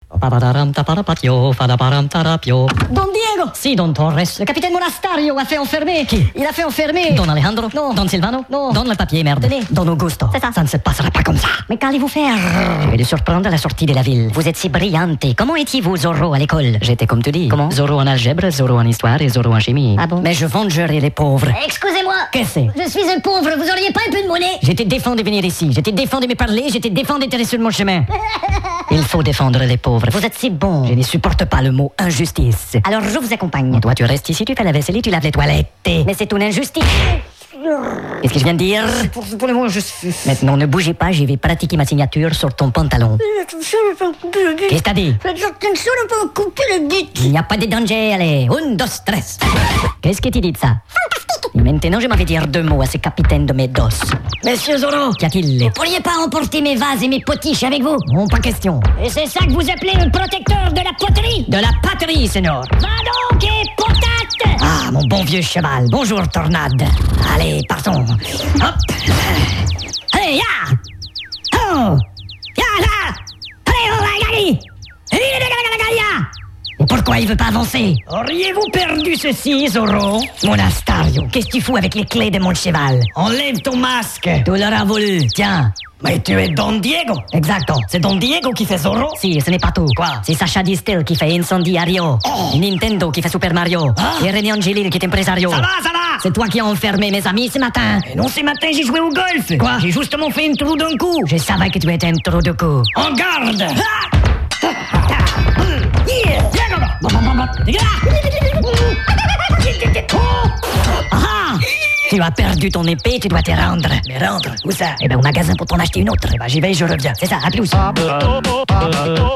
Papadaram taparapatio, fadaparam tarapio. Don Diego! Si, Don Torres. Le capitaine Monastario a fait enfermer. Qui? Il a fait enfermer. Don Alejandro? Non. Don Silvano? Non. Donne le papier, merde. Tenez. Don Augusto. C'est ça. Ça ne se passera pas comme ça. Mais qu'allez-vous faire? Je vais le surprendre à la sortie de la ville. Vous êtes si brillante. Comment étiez-vous, Zorro, à l'école? J'étais comme tu dis. Comment? Zorro en algèbre, Zorro en histoire et Zorro en chimie. Ah bon? Mais je vengerai les pauvres. Excusez-moi. Qu'est-ce que c'est? Je suis un pauvre. Vous auriez pas un peu de monnaie? J'étais défendu de venir ici. J'étais défendu de me parler. J'étais défendu d'être sur mon chemin. Il faut défendre les pauvres. Vous êtes si bon. Je ne supporte pas le mot injustice. Alors je vous accompagne. Toi, tu restes ici, tu fais la vaisselle et tu laves les toilettes. Mais c'est une injustice. Qu'est-ce que je viens de dire? Pour le moment, je suis... Maintenant, ne bougez pas, je vais pratiquer ma signature sur ton pantalon. Qu'est-ce que t'as dit? Attention, ne pas couper le but. Il n'y a pas de danger, allez. 1, 2, 3. Qu'est-ce que tu dis de ça? Et maintenant, je m'en vais dire 2 mots à ce capitaine de mes dos. Monsieur Zorro, Qu'y a-t-il? vous pourriez pas emporter mes vases et mes potiches avec vous? Non, pas question. Et c'est ça que vous appelez le protecteur de la poterie? De la patrie, Seigneur. Va donc et potate! Ah, mon bon vieux cheval. Bonjour, tornade. Allez, partons. Hop. Allez, ya! Oh! Ya, là! Allez, on va gagner! Et pourquoi il veut pas avancer? Auriez-vous perdu ceci, Zorro? Monastario, qu'est-ce que tu fous avec les clés de mon cheval? Enlève ton masque! Tu l'auras voulu, tiens! Mais tu es Don Diego! Exacto, c'est Don Diego qui fait Zorro? Si, ce n'est pas tout. Quoi? C'est Sacha Distel qui fait Incendiario. Nintendo qui fait Super Mario. Et René Angelil qui est impresario. Ça va! C'est toi qui as enfermé mes amis ce matin. Et non, ce matin, j'ai joué au golf. Quoi? J'ai justement fait une trou d'un coup. Je savais que tu étais un trou de cou. En garde! Ah! Tu as perdu ton épée, tu dois te rendre. Mais rendre, où ça? Eh ben au magasin pour t'en acheter une autre. Bah, j'y vais, je reviens. C'est ça, à plus.